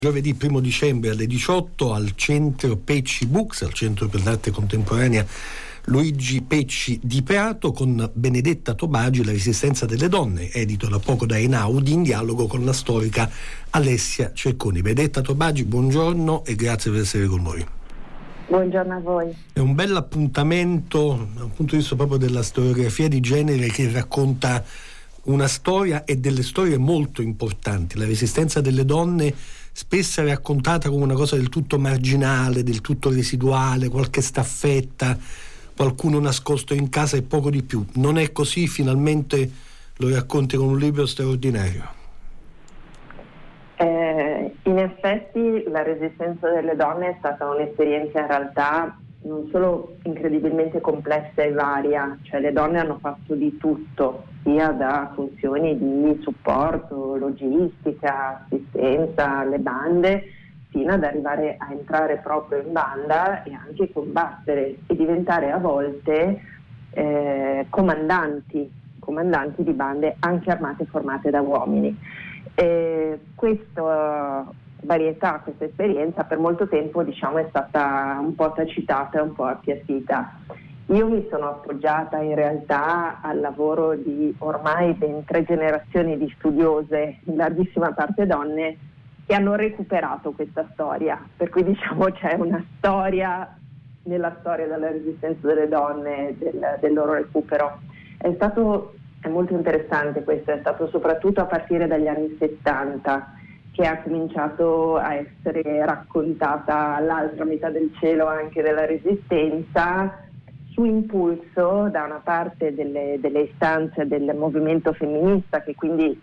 Giovedì 1 dicembre alle 18 al centro Pecci Books, al centro per l'arte contemporanea Luigi Pecci di Prato, con Benedetta Tobagi, La resistenza delle donne, edito da poco da Einaudi, in dialogo con la storica Alessia Cecconi. Benedetta Tobagi, buongiorno e grazie per essere con noi. Buongiorno a voi. È un bel appuntamento dal punto di vista proprio della storiografia di genere, che racconta una storia e delle storie molto importanti. La resistenza delle donne spesso è raccontata come una cosa del tutto marginale, del tutto residuale, qualche staffetta, qualcuno nascosto in casa e poco di più. Non è così, finalmente lo racconti con un libro straordinario. In effetti la resistenza delle donne è stata un'esperienza in realtà non solo incredibilmente complessa e varia, cioè le donne hanno fatto di tutto, sia da funzioni di supporto, logistica, assistenza alle bande, fino ad arrivare a entrare proprio in banda e anche combattere e diventare a volte comandanti di bande anche armate e formate da uomini. Questa varietà, questa esperienza per molto tempo è stata un po' tacitata e un po' appiattita. Io mi sono appoggiata in realtà al lavoro di ormai ben 3 generazioni di studiose, in larghissima parte donne, che hanno recuperato questa storia, per cui c'è una storia nella storia della resistenza delle donne, del loro recupero. È molto interessante questo, è stato soprattutto a partire dagli anni 70 che ha cominciato a essere raccontata l'altra metà del cielo anche della resistenza, su impulso da una parte delle istanze del movimento femminista, che quindi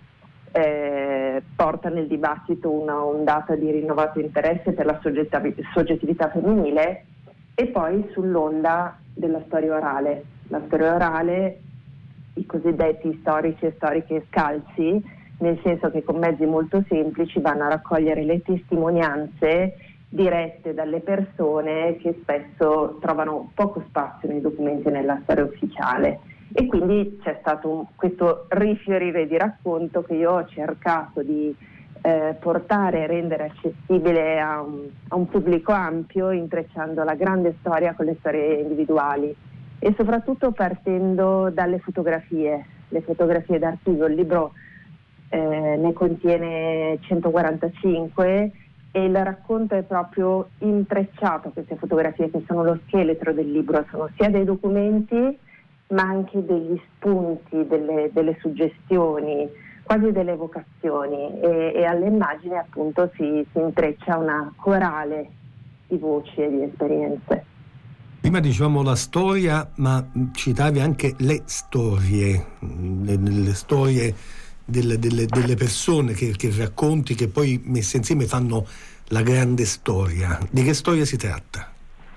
porta nel dibattito una ondata di rinnovato interesse per la soggettività femminile, e poi sull'onda della storia orale. La storia orale, i cosiddetti storici e storiche scalzi, nel senso che con mezzi molto semplici vanno a raccogliere le testimonianze dirette dalle persone che spesso trovano poco spazio nei documenti e nella storia ufficiale. E quindi c'è stato questo rifiorire di racconto che io ho cercato di portare e rendere accessibile a un pubblico ampio, intrecciando la grande storia con le storie individuali e soprattutto partendo dalle fotografie, le fotografie d'archivio. Il libro ne contiene 145 e il racconto è proprio intrecciato a queste fotografie, che sono lo scheletro del libro, sono sia dei documenti ma anche degli spunti, delle suggestioni, quasi delle evocazioni, e alle immagini appunto si intreccia una corale di voci e di esperienze. Prima dicevamo la storia, ma citavi anche le storie, le storie delle persone che racconti, che poi messe insieme fanno la grande storia. Di che storia si tratta?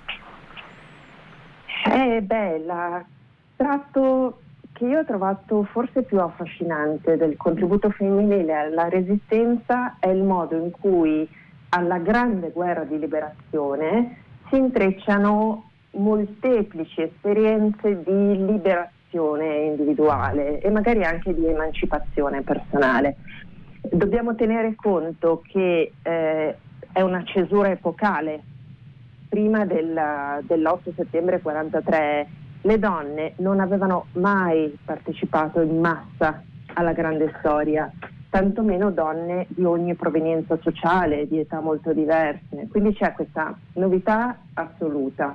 Il tratto che io ho trovato forse più affascinante del contributo femminile alla resistenza è il modo in cui alla grande guerra di liberazione si intrecciano molteplici esperienze di liberazione individuale e magari anche di emancipazione personale. Dobbiamo tenere conto che è una cesura epocale. Prima dell'8 settembre 43 le donne non avevano mai partecipato in massa alla grande storia, tantomeno donne di ogni provenienza sociale, di età molto diverse. Quindi c'è questa novità assoluta.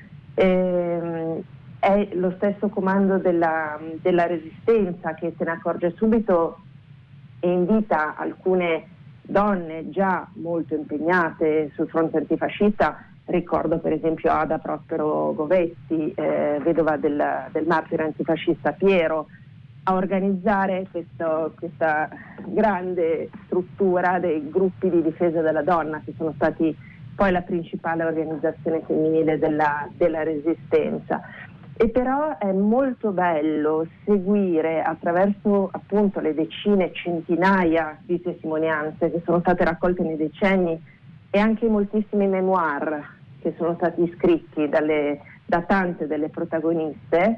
È lo stesso comando della resistenza che se ne accorge subito e invita alcune donne già molto impegnate sul fronte antifascista. Ricordo per esempio Ada Prospero Govetti, vedova del martire antifascista Piero, a organizzare questa grande struttura dei gruppi di difesa della donna, che sono stati poi la principale organizzazione femminile della resistenza. E però è molto bello seguire attraverso appunto le decine, centinaia di testimonianze che sono state raccolte nei decenni e anche moltissimi memoir che sono stati scritti da tante delle protagoniste,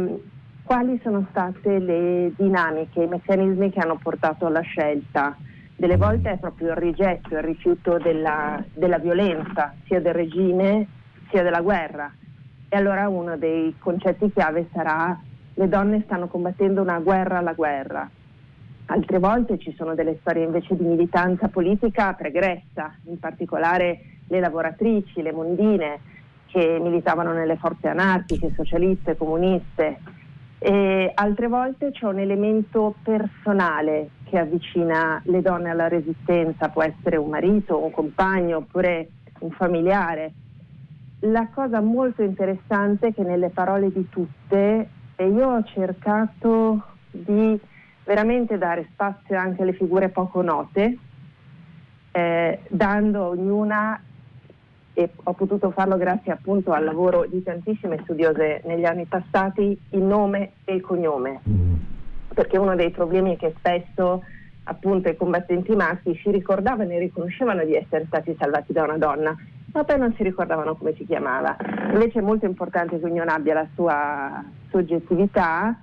quali sono state le dinamiche, i meccanismi che hanno portato alla scelta delle volte è proprio il rigetto, il rifiuto della violenza, sia del regime sia della guerra. E allora uno dei concetti chiave sarà: le donne stanno combattendo una guerra alla guerra. Altre volte ci sono delle storie invece di militanza politica pregressa, in particolare le lavoratrici, le mondine, che militavano nelle forze anarchiche, socialiste, comuniste. E altre volte c'è un elemento personale che avvicina le donne alla resistenza, può essere un marito, un compagno oppure un familiare. La cosa molto interessante è che nelle parole di tutte, e io ho cercato di veramente dare spazio anche alle figure poco note, dando a ognuna, e ho potuto farlo grazie appunto al lavoro di tantissime studiose negli anni passati, il nome e il cognome, perché uno dei problemi è che spesso appunto i combattenti maschi si ricordavano e riconoscevano di essere stati salvati da una donna, ma poi non si ricordavano come si chiamava. Invece è molto importante che ognuno abbia la sua soggettività.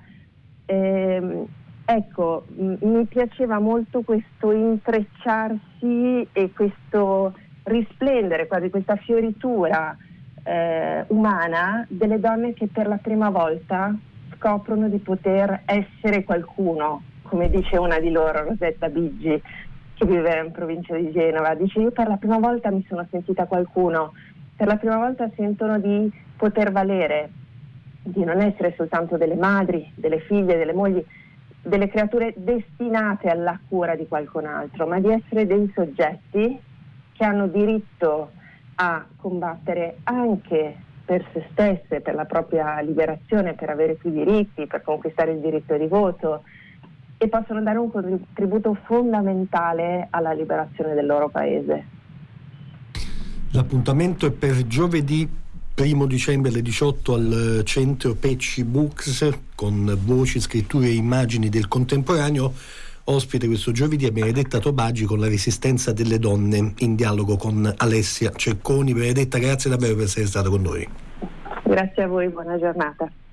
Ecco, mi piaceva molto questo intrecciarsi e questo risplendere, quasi questa fioritura umana delle donne che per la prima volta scoprono di poter essere qualcuno, come dice una di loro, Rosetta Biggi, che vive in provincia di Genova. Dice: io per la prima volta mi sono sentita qualcuno, per la prima volta sentono di poter valere, di non essere soltanto delle madri, delle figlie, delle mogli, delle creature destinate alla cura di qualcun altro, ma di essere dei soggetti che hanno diritto a combattere anche per se stesse, per la propria liberazione, per avere più diritti, per conquistare il diritto di voto, e possono dare un contributo fondamentale alla liberazione del loro paese. L'appuntamento è per giovedì 1 dicembre alle 18 al Centro Pecci Books, con voci, scritture e immagini del contemporaneo. Ospite questo giovedì è Benedetta Tobagi con La resistenza delle donne, in dialogo con Alessia Cecconi. Benedetta, grazie davvero per essere stata con noi. Grazie a voi, buona giornata.